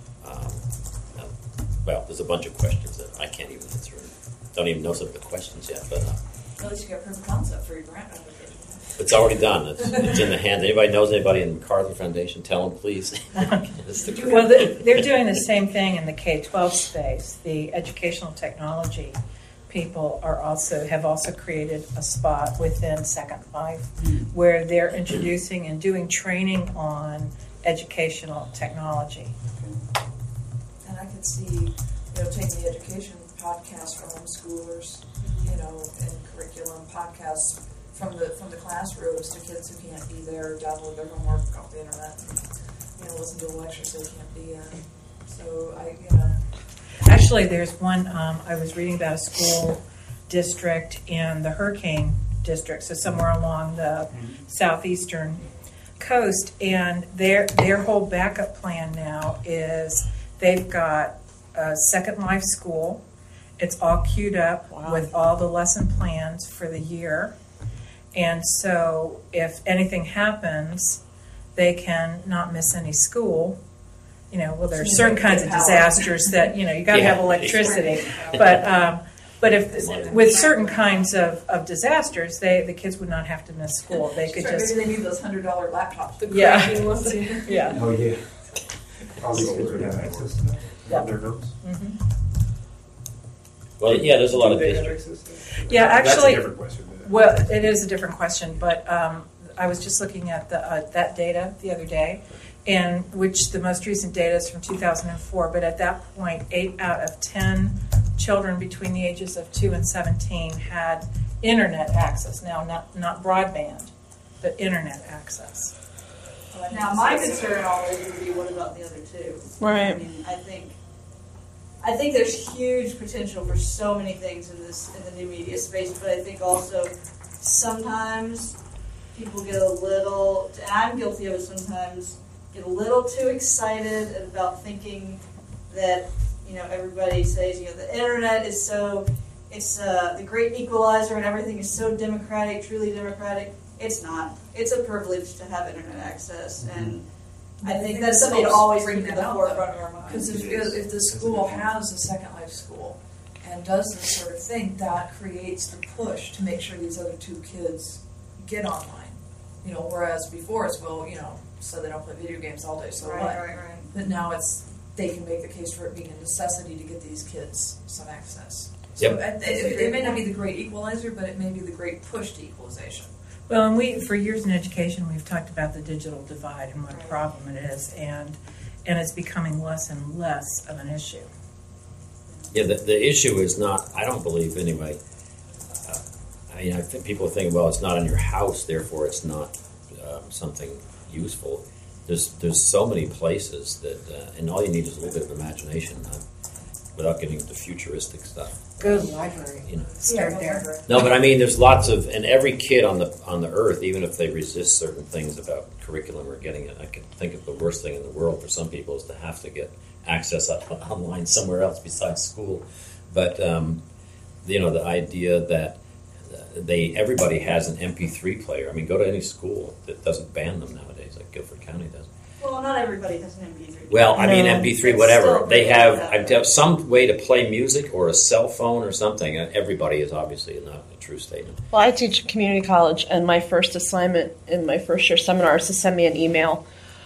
S7: Well, there's a bunch of questions that I can't even answer. Don't even know some of the questions yet, but
S2: At least you got proof of concept for your grant application.
S7: it's already done. It's in the hands. Anybody knows anybody in the MacArthur Foundation? Tell them, please.
S10: Well, they're doing the same thing in the K-12 space. The educational technology people have also created a spot within Second Life where they're introducing and doing training on educational technology.
S5: And I could see, taking the education podcast for homeschoolers, and curriculum podcasts from the classrooms to kids who can't be there, download their homework off the internet, and, listen to a lecture so they can't be in. So
S10: Actually, there's one, I was reading about a school district in the Hurricane District, so somewhere along the southeastern coast, and their whole backup plan now is they've got a Second Life school. It's all queued up with all the lesson plans for the year, and so if anything happens, they can not miss any school. There's certain kinds of disasters that, you got to have electricity. But if with certain kinds of disasters, the kids would not have to miss school. They could just...
S5: Maybe they need those $100 laptops.
S10: The cracking ones. Yeah.
S9: Oh, yeah. All these kids would have access to that.
S10: Yeah.
S9: Their notes.
S10: Mm-hmm.
S7: Well, yeah, there's a lot of
S9: Do they have
S7: districts.
S9: access to that?
S10: Yeah,
S9: That's
S10: actually...
S9: a different question.
S10: Well, it is a different question, but I was just looking at that data the other day, in which the most recent data is from 2004, but at that point, 8 out of 10 children between the ages of 2 and 17 had internet access. Now, not broadband, but internet access.
S2: Now, my concern always would be, what about the other two?
S3: Right.
S2: I mean, I think there's huge potential for so many things in the new media space, but I think also sometimes people get a little, and I'm guilty of it sometimes, get a little too excited about thinking that, everybody says, the internet is it's the great equalizer and everything is so democratic, truly democratic. It's not. It's a privilege to have internet access, and I think that's something to always bring to the forefront of our minds.
S5: Because if the school has a Second Life school and does this sort of thing, that creates the push to make sure these other two kids get online. Whereas before it's, so they don't play video games all day, so what?
S2: Right.
S5: But now they can make the case for it being a necessity to get these kids some access.
S7: Yep.
S5: So it may not be the great equalizer, but it may be the great push to equalization.
S10: Well, and for years in education, we've talked about the digital divide and what a problem it is, and it's becoming less and less of an issue.
S7: Yeah, the issue is not, I don't believe anyway, I think people think, well, it's not in your house, therefore it's not something useful. There's so many places that, and all you need is a little bit of imagination without getting into futuristic stuff.
S10: Go to the library. Start there.
S7: No, but I mean, there's lots of, and every kid on the earth, even if they resist certain things about curriculum or getting it, I can think of the worst thing in the world for some people is to have to get access online somewhere else besides school. But the idea that everybody has an MP3 player. I mean, go to any school that doesn't ban them nowadays, like Guilford County does.
S2: Well, not everybody has an MP3.
S7: Well, I mean,
S3: No.
S7: MP3,
S2: It's
S7: whatever.
S2: still
S7: They
S2: pretty
S7: have
S2: bad.
S7: some way to play music or a cell phone or something. Everybody is obviously not a true statement.
S3: Well, I teach community college, and my first assignment in my first year seminar is to send me an email.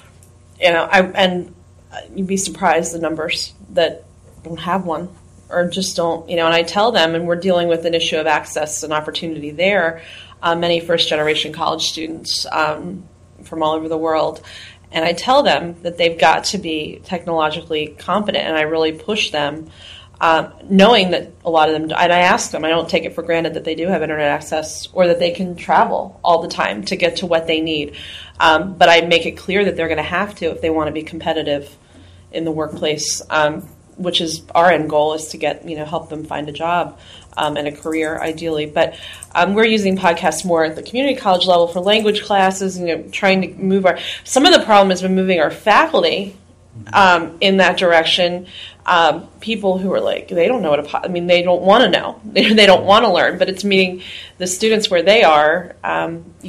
S3: You'd be surprised the numbers that don't have one or just don't, and I tell them, and we're dealing with an issue of access and opportunity there. Many first-generation college students from all over the world. And I tell them that they've got to be technologically competent, and I really push them, knowing that a lot of them, and I ask them, I don't take it for granted that they do have internet access or that they can travel all the time to get to what they need. But I make it clear that they're going to have to if they want to be competitive in the workplace, which is our end goal, is to get, help them find a job and a career, ideally. But we're using podcasts more at the community college level for language classes, trying to move some of the problem has been moving our faculty in that direction. People who are like, they don't know they don't want to know. They don't want to learn, but it's meeting the students where they are. You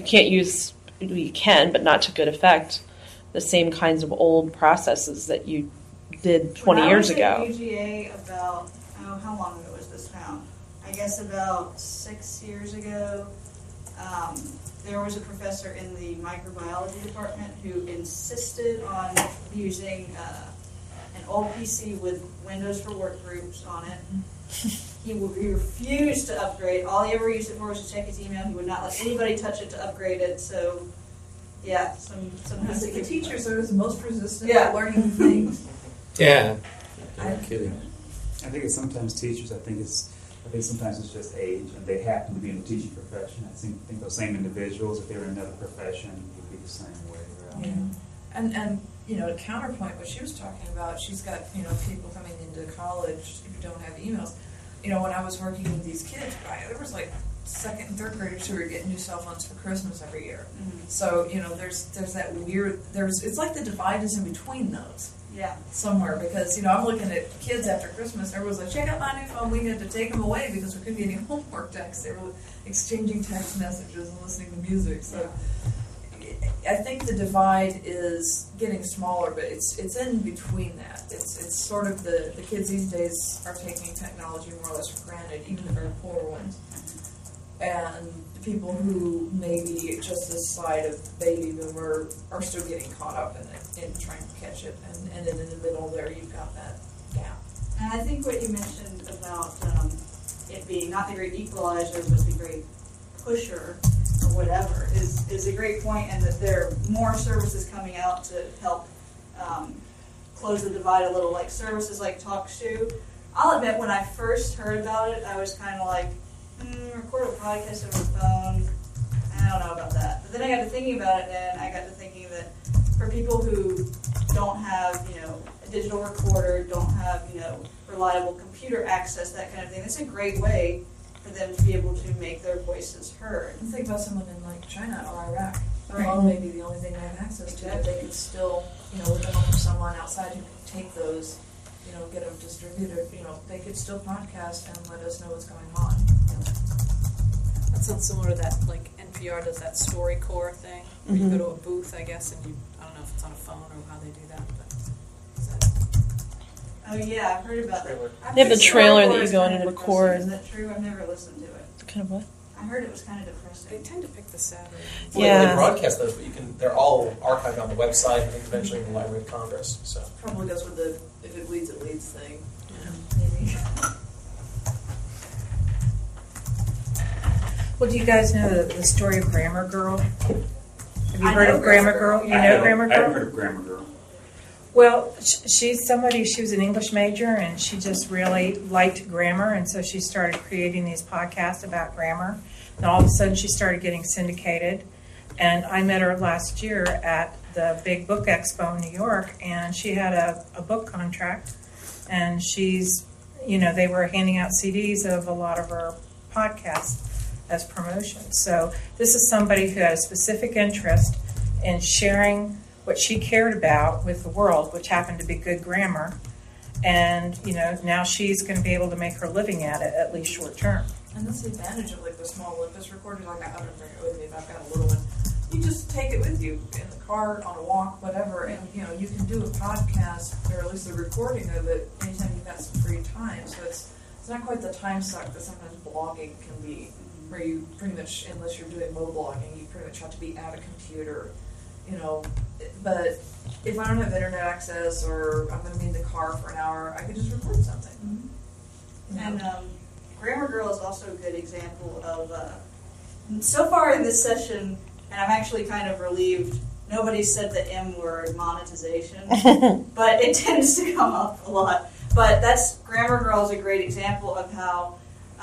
S3: can, but not to good effect, the same kinds of old processes that you did 20 years ago.
S2: When I was at UGA about, how long ago was this now? I guess about 6 years ago, there was a professor in the microbiology department who insisted on using an old PC with Windows for Work groups on it. He refused to upgrade. All he ever used it for was to check his email. He would not let anybody touch it to upgrade it. So, yeah,
S5: The teachers are the most resistant
S2: Yeah.
S5: to learning things.
S7: Yeah. No kidding.
S9: I think it's sometimes teachers. I think sometimes it's just age, and they happen to be in the teaching profession. I think those same individuals, if they were in another profession, would be the same way.
S5: Yeah. And to counterpoint what she was talking about, she's got people coming into college who don't have emails. When I was working with these kids, there was like second and third graders who were getting new cell phones for Christmas every year. Mm-hmm. So there's that weird. It's like the divide is in between those.
S2: Yeah.
S5: Somewhere, because I'm looking at kids after Christmas. Everyone's like, "Check out my new phone." We had to take them away because we couldn't get any homework texts. They were exchanging text messages and listening to music. So I think the divide is getting smaller, but it's in between that. It's sort of the kids these days are taking technology more or less for granted, even the very poor ones. And the people who maybe just this side of baby boomer are still getting caught up in it and trying to catch it. And then in the middle there, you've got that gap.
S2: And I think what you mentioned about it being not the great equalizer, but the great pusher or whatever is a great point, and that there are more services coming out to help close the divide a little, like services like TalkShoe. I'll admit, when I first heard about it, I was kind of like, record a podcast over the phone, I don't know about that. But then I got to thinking about it, and I got to thinking that for people who don't have, a digital recorder, don't have, reliable computer access, that kind of thing, that's a great way for them to be able to make their voices heard.
S5: And think about someone in like China or Iraq. Their
S2: Right.
S5: phone may be the only thing they have access to, but they could still, with the help of someone outside who could take those, get them distributed, they could still podcast and let us know what's going on.
S8: That sounds similar to that, like NPR does that StoryCorps thing, where you go to a booth, I guess, and I don't know if it's on a phone or how they do that, but is that...
S2: Oh yeah, I've heard about that.
S3: They have the trailer that you go in and record.
S2: Is that true? I've never listened to it.
S3: Kind of what?
S2: I heard it was kind of
S8: They
S2: depressing.
S8: tend to pick the Saturday.
S6: Well,
S3: Yeah.
S6: They broadcast those, but they're all archived on the website and eventually in the Library of Congress. So
S5: Probably goes with the if it leads, it leads thing. Maybe.
S10: Well, do you guys know the story of Grammar Girl? Have you
S5: I
S10: heard
S5: know
S10: of Grammar
S5: Grammar
S10: Girl? You
S9: I
S10: know
S9: haven't-
S10: Grammar
S9: I haven't
S10: Girl?
S9: heard of Grammar Girl.
S10: Well, she's somebody, she was an English major, and she just really liked grammar, and so she started creating these podcasts about grammar. And all of a sudden, she started getting syndicated. And I met her last year at the Big Book Expo in New York, and she had a book contract. And she's, they were handing out CDs of a lot of her podcasts as promotion. So this is somebody who had a specific interest in sharing what she cared about with the world, which happened to be good grammar. And, now she's going to be able to make her living at it, at least short term.
S5: And that's the advantage of like the small Olympus recorders. Like I don't bring it with me if I've got a little one. You just take it with you in the car, on a walk, whatever, and you can do a podcast, or at least a recording of it anytime you've got some free time. So it's not quite the time suck that sometimes blogging can be, where you pretty much, unless you're doing blogging, you pretty much have to be at a computer, But if I don't have internet access, or I'm going to be in the car for an hour, I can just record something.
S2: And Grammar Girl is also a good example of, so far in this session, and I'm actually kind of relieved, nobody said the M word, monetization, but it tends to come up a lot. But Grammar Girl is a great example of how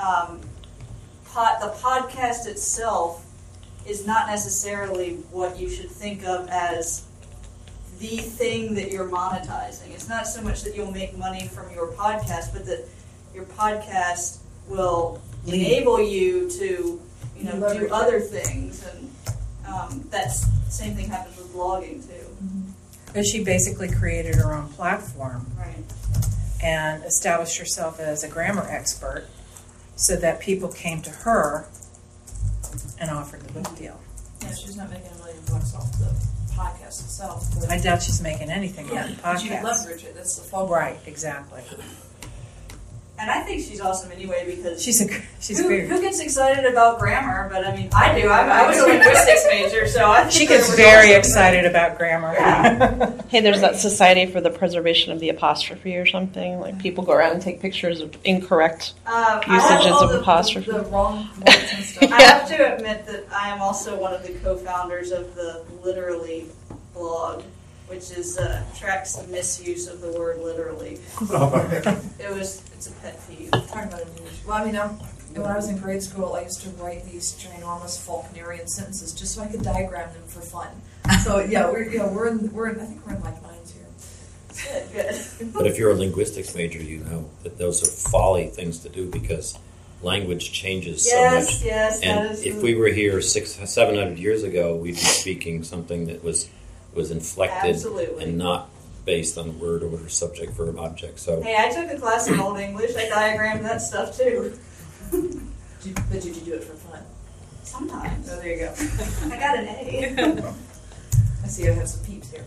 S2: the podcast itself is not necessarily what you should think of as the thing that you're monetizing. It's not so much that you'll make money from your podcast, but that your podcast will enable you to, do other things, and that's the same thing happens with blogging too.
S10: But she basically created her own platform,
S2: right,
S10: and established herself as a grammar expert, so that people came to her and offered the book deal.
S5: Yeah, she's not making $1 million off the podcast itself. But
S10: I doubt she's making anything off the
S5: but you
S10: podcast.
S5: leverage it. That's the fun.
S10: Right, exactly.
S2: And I think she's awesome anyway, because
S10: She's
S2: who
S10: very.
S2: gets excited about grammar? But I mean, I do. I was a linguistics major, so I think
S10: She
S2: there
S10: gets
S2: was
S10: very
S2: awesome.
S10: excited about grammar.
S3: Hey, there's that Society for the Preservation of the Apostrophe or something. Like people go around and take pictures of incorrect
S2: I have
S3: usages
S2: all
S3: of apostrophe.
S5: The wrong words and stuff.
S2: I have to admit that I am also one of the co-founders of the Literally blog, which tracks the misuse of the word literally. It's a pet peeve.
S5: Talking about a news. Well, I mean, when I was in grade school, I used to write these ginormous Faulknerian sentences just so I could diagram them for fun. So yeah, we're in. I think we're in like lines here.
S2: Good.
S7: But if you're a linguistics major, you know that those are folly things to do because language changes so much.
S2: Yes, that
S7: And
S2: is
S7: if we were here 700 years ago, we'd be speaking something that was inflected
S2: Absolutely.
S7: and not based on word, order, subject, verb, object. So
S2: Hey, I took a class in Old English. I diagrammed that stuff too.
S5: But did you do it for fun?
S2: Sometimes.
S5: Oh, there you go.
S2: I got an A.
S5: I see I have some peeps here.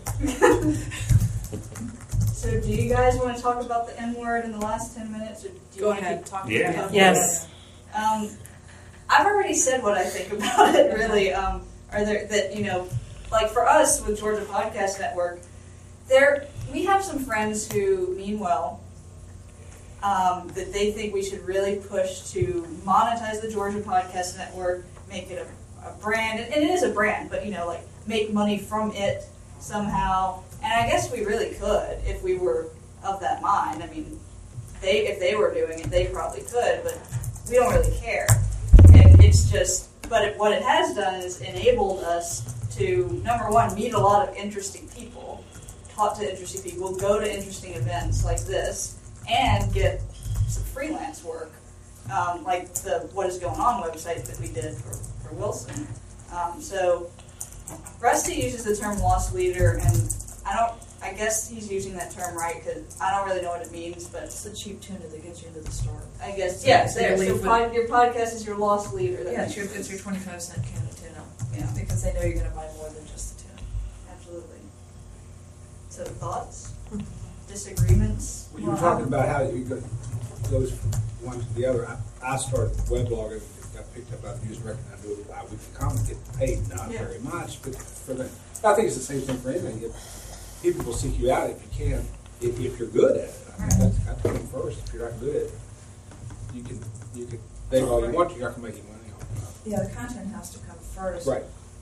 S2: So do you guys want to talk about the N word in the last 10 minutes? Or do you
S8: Go
S2: want to
S8: ahead.
S2: keep talking
S9: Yeah.
S2: about
S10: Yes.
S2: I've already said what I think about it, really. Like for us with Georgia Podcast Network, we have some friends who mean well, that they think we should really push to monetize the Georgia Podcast Network, make it a brand, and it is a brand, but make money from it somehow. And I guess we really could if we were of that mind. I mean, if they were doing it, they probably could, but we don't really care. And it's just, what it has done is enabled us to, number one, meet a lot of interesting people, talk to interesting people, go to interesting events like this, and get some freelance work, like the What Is Going On website that we did for Wilson. So Rusty uses the term lost leader, and I guess he's using that term right, because I don't really know what it means, but
S5: It's the cheap tuna that gets you into the store.
S2: I guess,
S5: Yeah,
S2: yeah,
S5: so
S2: there.
S5: you
S2: So
S5: leave
S2: your podcast is your lost leader. That
S5: Yeah,
S2: makes
S5: it's your 25-cent can of tuna.
S2: Yeah.
S5: Because they know you're going to buy more than just the tuna.
S2: Absolutely. So thoughts? Disagreements?
S12: Well, you were talking about how it goes from one to the other. I started the weblog. It got picked up by the News Record. I do it by weekly column, get paid, not
S2: Yeah.
S12: very much, but for that. I think it's the same thing for anything. People will seek you out if you can, if you're good at it. I mean, that's got to come first. If you're not good at it, you can beg all you want, you're not going to make any money off it.
S5: Yeah, the content has to come first.
S12: Right.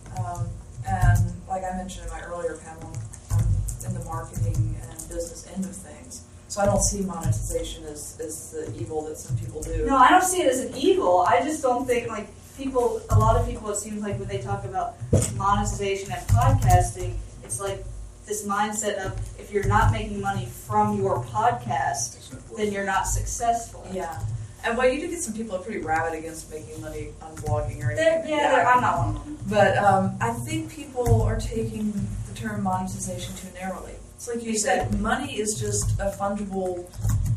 S5: And like I mentioned in my earlier panel, I'm in the marketing and business end of things. So I don't see monetization as the evil that some people do.
S2: No, I don't see it as an evil. I just don't think, a lot of people, it seems like when they talk about monetization and podcasting, it's like this mindset of if you're not making money from your podcast, then you're not successful.
S5: Yeah. And well, you do get some people who are pretty rabid against making money on blogging or anything.
S2: I'm not one of them.
S5: But I think people are taking the term monetization too narrowly. It's like you said, money is just a fungible.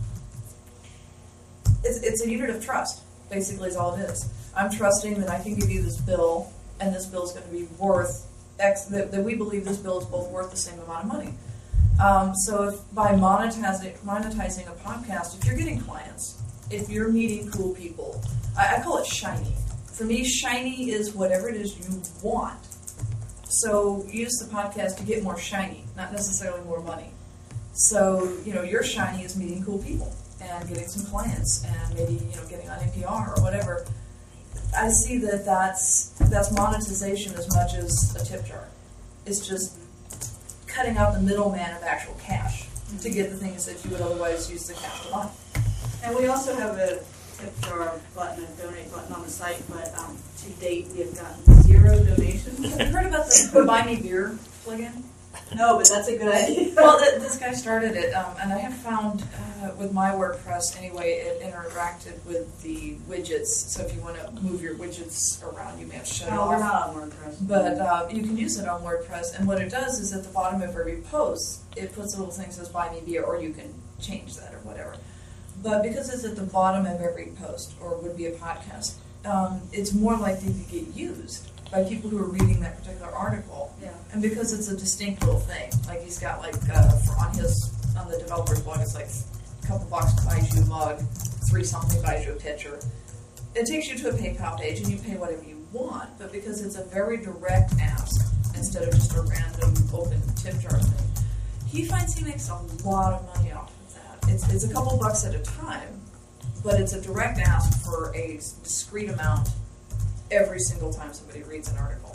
S5: It's a unit of trust. Basically, is all it is. I'm trusting that I can give you this bill, and this bill is going to be worth X, that we believe this bill is both worth the same amount of money. So if by monetizing a podcast, if you're getting clients, if you're meeting cool people, I call it shiny. For me, shiny is whatever it is you want. So use the podcast to get more shiny, not necessarily more money. So, your shiny is meeting cool people and getting some clients and maybe, getting on NPR or whatever. I see that's monetization as much as a tip jar. It's just cutting out the middleman of actual cash to get the things that you would otherwise use the cash to buy.
S2: And we also have a tip jar button, a donate button on the site, but to date we have gotten 0 donations.
S5: Have you heard about the Buy Me Beer plugin?
S2: No, but that's a good idea.
S5: Well, this guy started it, and I have found with my WordPress anyway, it interacted with the widgets. So if you want to move your widgets around, you may have to shut it off.
S2: We're not on WordPress.
S5: But you can use it on WordPress, and what it does is at the bottom of every post, it puts a little thing that says Buy Me Beer, or you can change that or whatever. But because it's at the bottom of every post, or would be a podcast, it's more likely to get used by people who are reading that particular article.
S2: Yeah.
S5: And because it's a distinct little thing, like he's got on the developer's blog, it's like a couple bucks buys you a mug, 3 something buys you a pitcher. It takes you to a PayPal page and you pay whatever you want, but because it's a very direct ask instead of just a random open tip jar thing, he finds he makes a lot of money off of that. It's a couple bucks at a time, but it's a direct ask for a discrete amount every single time somebody reads an article.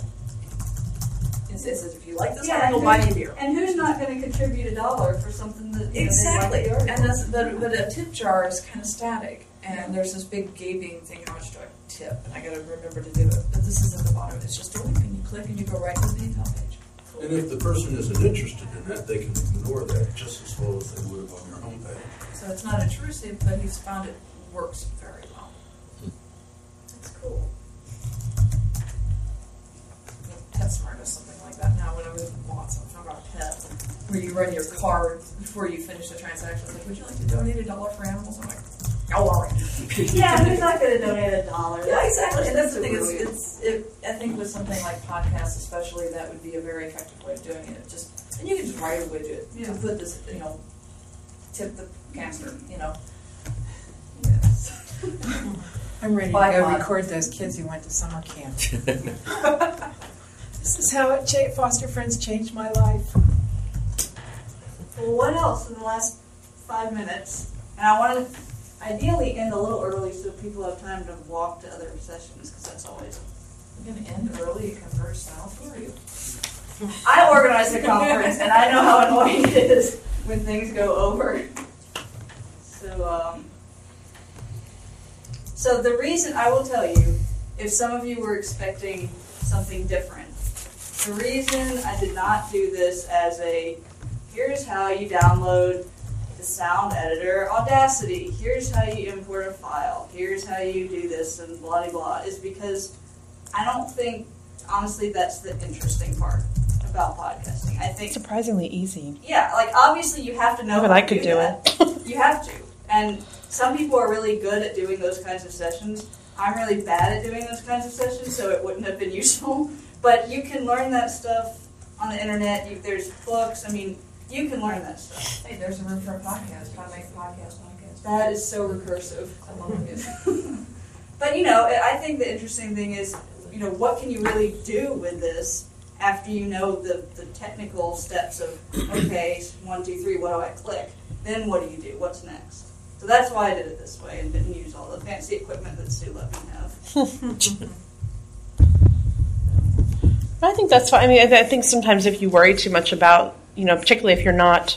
S5: It says, if you like this article, buy me a beer.
S2: And who's not going to contribute $1 for something that
S5: Exactly.
S2: they like the article?
S5: And but a tip jar is kind of static, and there's this big gaping thing, how much do I tip? And I got to remember to do it. But this is at the bottom. It's just a link, and you click, and you go right to the PayPal page.
S13: And if the person isn't interested in that, they can ignore that just as well as they would on your homepage.
S5: So it's not intrusive, but he's found it works very well.
S2: That's cool.
S5: PetSmart does something like that now. When I was in Watts, I'm talking about pet, where you run your card before you finish the transaction. It's like, would you like to donate $1 for animals? I'm like, oh, all right.
S2: Yeah, who's not going to donate $1?
S5: Yeah, exactly. And that's the thing. I think with something like podcasts, especially, that would be a very effective way of doing it. And you can just write a widget to put this, tip the caster, Yes.
S10: I'm ready to go record those kids who went to summer camp. This is how Foster Friends changed my life.
S2: Well, what else in the last 5 minutes? And I want to ideally end a little early so people have time to walk to other sessions, because that's always...
S5: I'm going to end early at Converge South for you.
S2: I organize the conference, and I know how annoying it is when things go over. So the reason, I will tell you, if some of you were expecting something different, the reason I did not do this as here's how you download the sound editor Audacity, here's how you import a file, here's how you do this, and blah, blah, blah, is because I don't think, honestly, that's the interesting part about podcasting. I think
S3: surprisingly easy.
S2: Yeah, obviously you have to know
S3: But
S2: how
S3: I
S2: to
S3: could do
S2: that. You have to. And some people are really good at doing those kinds of sessions. I'm really bad at doing those kinds of sessions, so it wouldn't have been useful. But you can learn that stuff on the internet. There's books. You can learn that stuff.
S5: Hey, there's a room for a podcast. How to make a podcast.
S2: That is so recursive. I love it. But, I think the interesting thing is, what can you really do with this after you know the technical steps of, okay, 1, 2, 3, what do I click? Then what do you do? What's next? So that's why I did it this way and didn't use all the fancy equipment that Sue let me have.
S3: I think that's fine. I think sometimes if you worry too much about, particularly if you're not,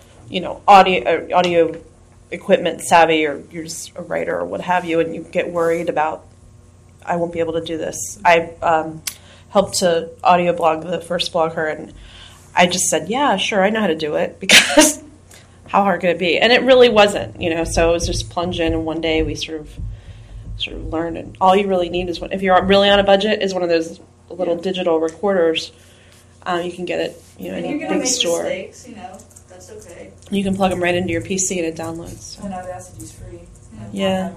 S3: audio equipment savvy, or you're just a writer or what have you, and you get worried about, I won't be able to do this. I helped to audio blog the first blogger, and I just said, yeah, sure, I know how to do it, because how hard could it be? And it really wasn't, so it was just plunge in, and one day we sort of learned, and all you really need is, if you're really on a budget, is one of those little digital recorders. You can get it, any big store.
S2: Mistakes, that's okay.
S3: You can plug them right into your PC and it downloads.
S5: And Audacity's free.
S3: Yeah.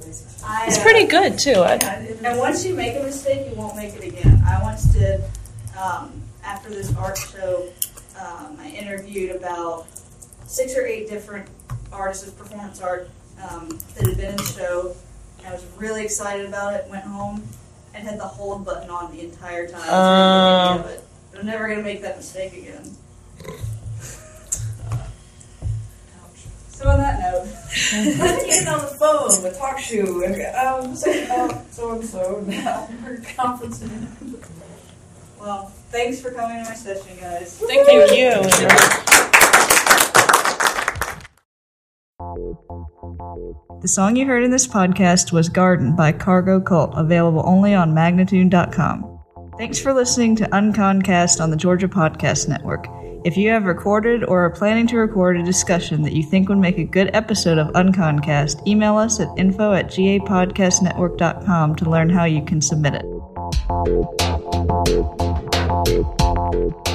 S5: It's
S3: pretty good too.
S2: And once you make a mistake, you won't make it again. I once did After this art show, I interviewed about 6 or 8 different artists with performance art that had been in the show. I was really excited about it, went home, and had the hold button on the entire time. Of it. But I'm never going to make that mistake again. So on that note,
S5: Let's get on the phone with Talk Shoe and so now we're conferencing.
S2: well, thanks for coming to my session, guys.
S3: Thank you.
S2: The song you heard in this podcast was Garden by Cargo Cult, available only on Magnitude.com. Thanks for listening to Unconcast on the Georgia Podcast Network. If you have recorded or are planning to record a discussion that you think would make a good episode of Unconcast, email us at info@gapodcastnetwork.com to learn how you can submit it.